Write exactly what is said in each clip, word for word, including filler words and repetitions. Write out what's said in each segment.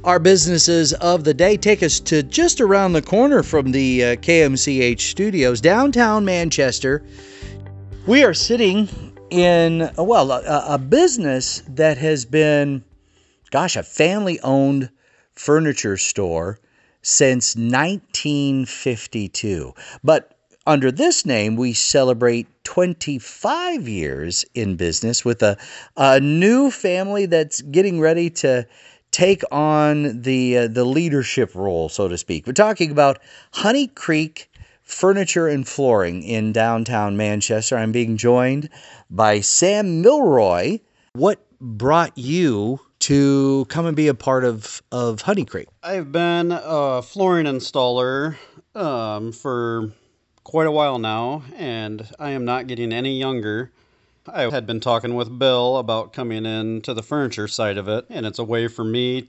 Our businesses of the day take us to just around the corner from the uh, K M C H studios, downtown Manchester. We are sitting in, well, a, a business that has been, gosh, a family-owned furniture store since nineteen fifty-two. But under this name, we celebrate twenty-five years in business with a, a new family that's getting ready to take on the uh, the leadership role, so to speak. We're talking about Honey Creek Furniture and Flooring in downtown Manchester. I'm being joined by Sam Milroy. What brought you to come and be a part of, of Honey Creek? I've been a flooring installer um, for quite a while now, and I am not getting any younger. I had been talking with Bill about coming into the furniture side of it, and it's a way for me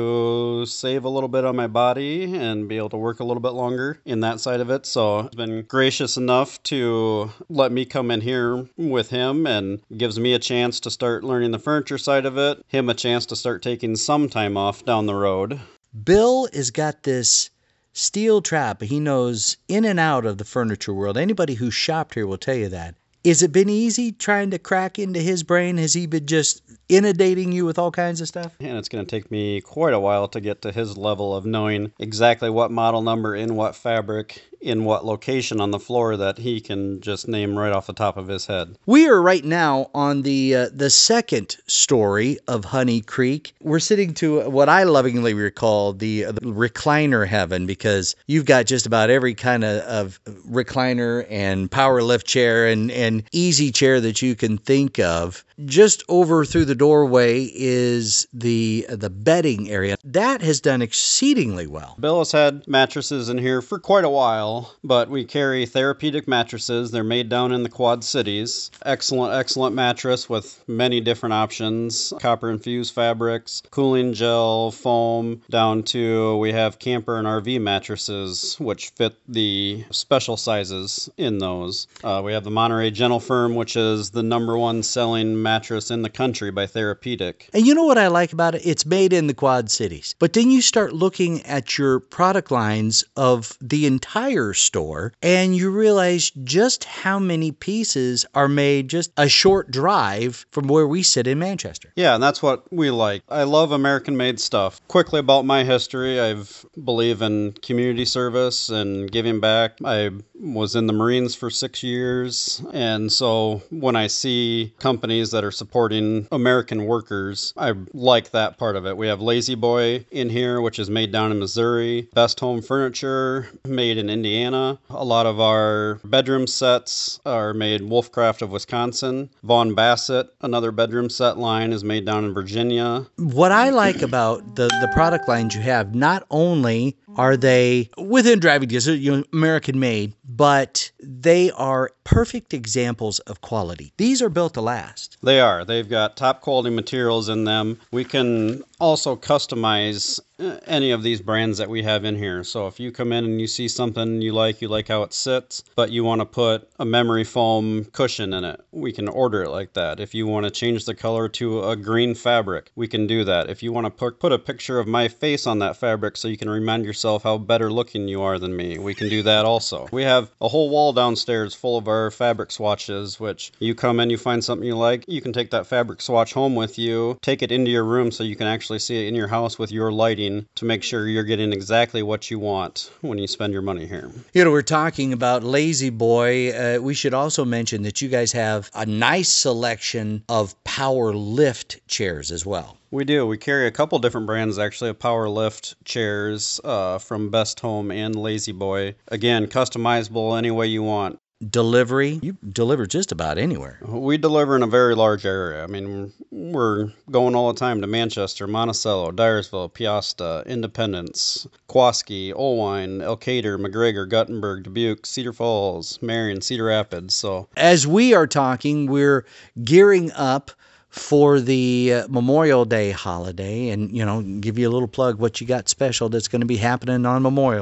to save a little bit on my body and be able to work a little bit longer in that side of it. So he's been gracious enough to let me come in here with him, and gives me a chance to start learning the furniture side of it, him a chance to start taking some time off down the road. Bill has got this steel trap. He knows in and out of the furniture world. Anybody who's shopped here will tell you that. Has it been easy trying to crack into his brain? Has he been just inundating you with all kinds of stuff? And it's going to take me quite a while to get to his level of knowing exactly what model number in what fabric in what location on the floor that he can just name right off the top of his head. We are right now on the uh, the second story of Honey Creek. We're sitting to what I lovingly recall the, uh, the recliner heaven, because you've got just about every kind of, of recliner and power lift chair and, and easy chair that you can think of. Just over through the doorway is the the bedding area. That has done exceedingly well. Bill has had mattresses in here for quite a while, but we carry therapeutic mattresses. They're made down in the Quad Cities. Excellent, excellent mattress with many different options. Copper-infused fabrics, cooling gel, foam, down to we have camper and R V mattresses, which fit the special sizes in those. Uh, we have the Monterey Gentle Firm, which is the number one selling mattress in the country by Therapeutic. And you know what I like about it? It's made in the Quad Cities. But then you start looking at your product lines of the entire store, and you realize just how many pieces are made just a short drive from where we sit in Manchester. Yeah, and that's what we like. I love American-made stuff. Quickly about my history, I believe in community service and giving back. I was in the Marines for six years, and so when I see companies that are supporting American workers, I like that part of it. We have Lazy Boy in here, which is made down in Missouri. Best Home Furniture, made in Indiana. A lot of our bedroom sets are made Wolfcraft of Wisconsin. Vaughn Bassett, another bedroom set line, is made down in Virginia. What I like about the, the product lines you have, not only are they within driving distance, you know, American made, but they are perfect examples of quality. These are built to last. They are. They've got top quality materials in them. We can also customize any of these brands that we have in here. So if you come in and you see something you like, you like how it sits, but you want to put a memory foam cushion in it, we can order it like that. If you want to change the color to a green fabric, we can do that. If you want to put, put a picture of my face on that fabric so you can remind yourself how better looking you are than me, we can do that also. We have a whole wall downstairs full of our fabric swatches, which you come in, you find something you like, you can take that fabric swatch home with you, take it into your room so you can actually see it in your house with your lighting to make sure you're getting exactly what you want when you spend your money here. You know, we're talking about Lazy Boy. Uh, we should also mention that you guys have a nice selection of power lift chairs as well. We do. We carry a couple different brands, actually, of power lift chairs uh, from Best Home and Lazy Boy. Again, customizable any way you want. Delivery, you deliver just about anywhere. We deliver in a very large area. I mean, we're going all the time to Manchester, Monticello, Dyersville, Piasta, Independence, Quaskey, Olwine, Elkader, McGregor, Guttenberg, Dubuque, Cedar Falls, Marion, Cedar Rapids. So as we are talking, we're gearing up for the uh, Memorial Day holiday, and, you know, give you a little plug what you got special that's going to be happening on Memorial Day.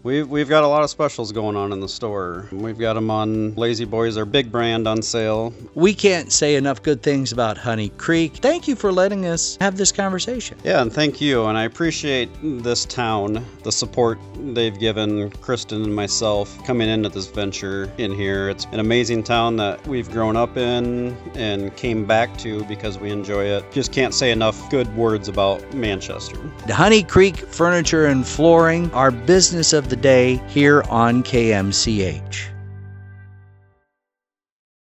We've, we've got a lot of specials going on in the store. We've got them on Lazy Boys, our big brand, on sale. We can't say enough good things about Honey Creek. Thank you for letting us have this conversation. Yeah, and thank you. And I appreciate this town, the support they've given Kristen and myself coming into this venture in here. It's an amazing town that we've grown up in and came back to because we enjoy it. Just can't say enough good words about Manchester. The Honey Creek Furniture and Flooring, our business of the day here on K M C H.